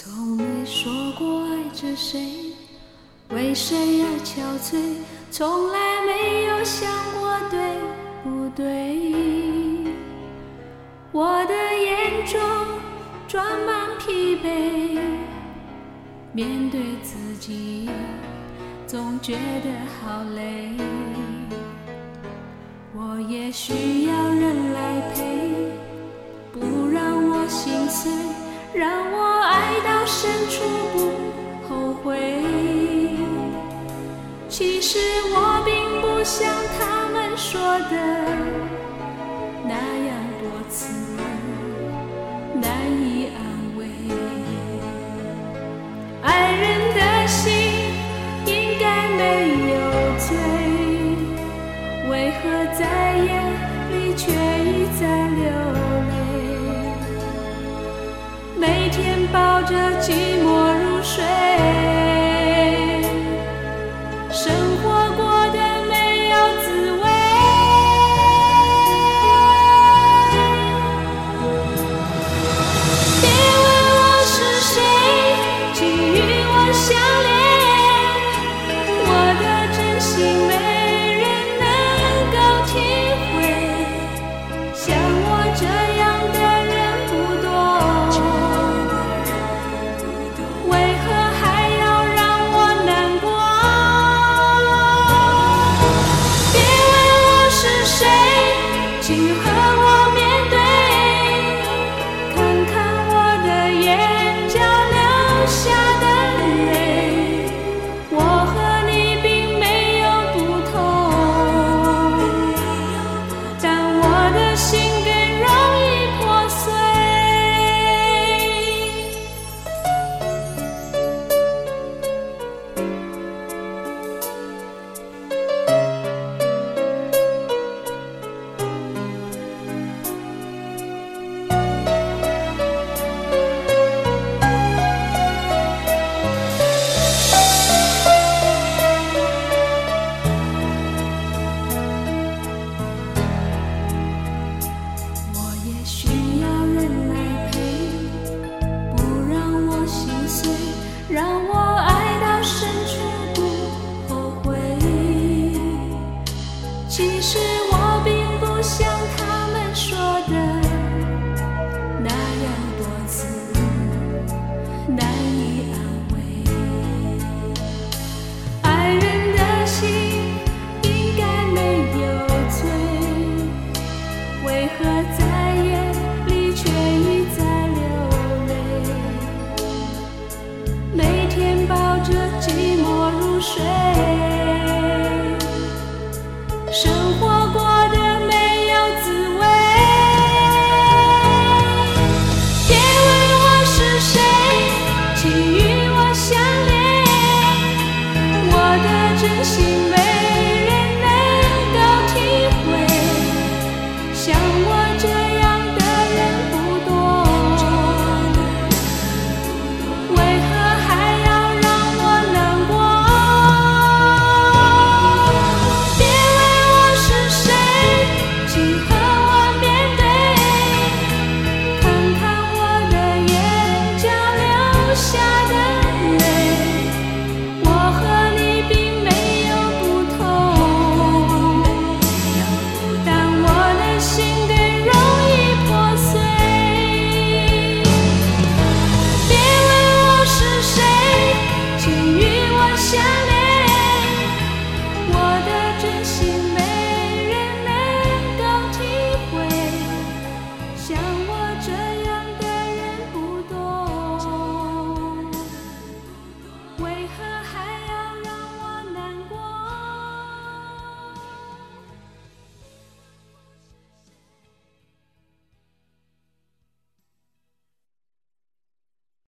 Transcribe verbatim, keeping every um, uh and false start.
从没说过爱着谁，为谁而憔悴，从来没有想过对不对。我的眼中装满疲惫，面对自己总觉得好累。我也需要人来陪，不让我心碎，让我爱到深处不后悔。其实我并不像他们说的那样多刺难以安慰。爱人的心应该没有罪，为何在眼里却一再流泪？每天抱着寂寞